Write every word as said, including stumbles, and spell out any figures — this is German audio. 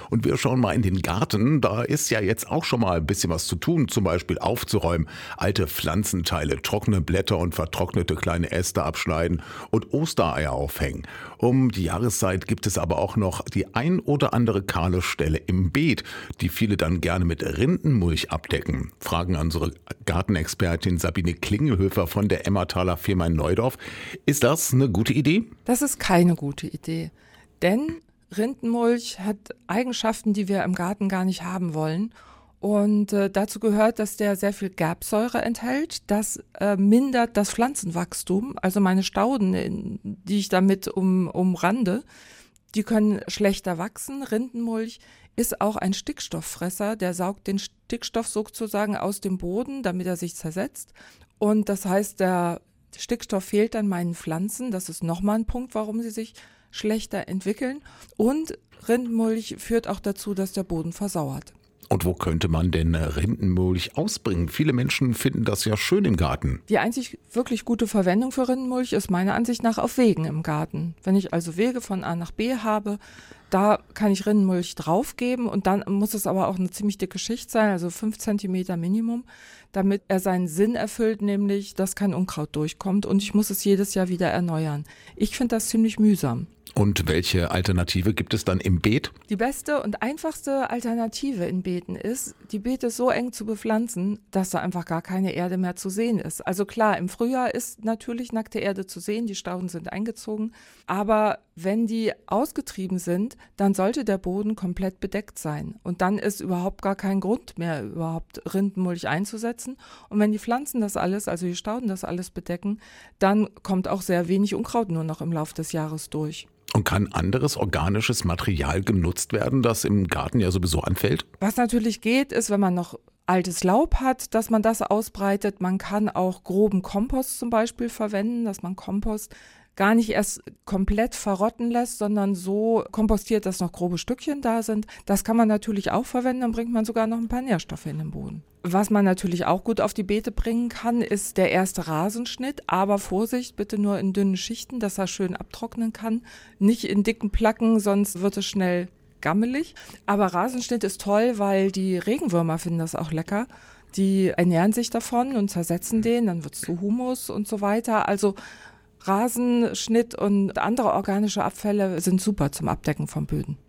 Und wir schauen mal in den Garten. Da ist ja jetzt auch schon mal ein bisschen was zu tun, zum Beispiel aufzuräumen, alte Pflanzenteile, trockene Blätter und vertrocknete kleine Äste abschneiden und Ostereier aufhängen. Um die Jahreszeit gibt es aber auch noch die ein oder andere kahle Stelle im Beet, die viele dann gerne mit Rindenmulch abdecken. Fragen unsere Gartenexpertin Sabine Klingelhöfer von der Emmertaler Firma in Neudorf. Ist das eine gute Idee? Das ist keine gute Idee, denn Rindenmulch hat Eigenschaften, die wir im Garten gar nicht haben wollen. Und äh, dazu gehört, dass der sehr viel Gerbsäure enthält. Das äh, mindert das Pflanzenwachstum. Also meine Stauden, in, die ich damit um, umrande, die können schlechter wachsen. Rindenmulch ist auch ein Stickstofffresser. Der saugt den Stickstoff sozusagen aus dem Boden, damit er sich zersetzt. Und das heißt, der Stickstoff fehlt dann meinen Pflanzen. Das ist nochmal ein Punkt, warum sie sich schlechter entwickeln. Und Rindenmulch führt auch dazu, dass der Boden versauert. Und wo könnte man denn Rindenmulch ausbringen? Viele Menschen finden das ja schön im Garten. Die einzig wirklich gute Verwendung für Rindenmulch ist meiner Ansicht nach auf Wegen im Garten. Wenn ich also Wege von A nach B habe, da kann ich Rindenmulch draufgeben und dann muss es aber auch eine ziemlich dicke Schicht sein, also fünf Zentimeter Minimum, damit er seinen Sinn erfüllt, nämlich, dass kein Unkraut durchkommt und ich muss es jedes Jahr wieder erneuern. Ich finde das ziemlich mühsam. Und welche Alternative gibt es dann im Beet? Die beste und einfachste Alternative in Beeten ist, die Beete so eng zu bepflanzen, dass da einfach gar keine Erde mehr zu sehen ist. Also klar, im Frühjahr ist natürlich nackte Erde zu sehen, die Stauden sind eingezogen, aber wenn die ausgetrieben sind, dann sollte der Boden komplett bedeckt sein. Und dann ist überhaupt gar kein Grund mehr, überhaupt Rindenmulch einzusetzen. Und wenn die Pflanzen das alles, also die Stauden das alles bedecken, dann kommt auch sehr wenig Unkraut nur noch im Laufe des Jahres durch. Und kann anderes organisches Material genutzt werden, das im Garten ja sowieso anfällt? Was natürlich geht, ist, wenn man noch altes Laub hat, dass man das ausbreitet. Man kann auch groben Kompost zum Beispiel verwenden, dass man Kompost gar nicht erst komplett verrotten lässt, sondern so kompostiert, dass noch grobe Stückchen da sind. Das kann man natürlich auch verwenden, dann bringt man sogar noch ein paar Nährstoffe in den Boden. Was man natürlich auch gut auf die Beete bringen kann, ist der erste Rasenschnitt, aber Vorsicht, bitte nur in dünnen Schichten, dass er schön abtrocknen kann. Nicht in dicken Placken, sonst wird es schnell gammelig. Aber Rasenschnitt ist toll, weil die Regenwürmer finden das auch lecker. Die ernähren sich davon und zersetzen den, dann wird es zu Humus und so weiter. Also Rasenschnitt und andere organische Abfälle sind super zum Abdecken von Böden.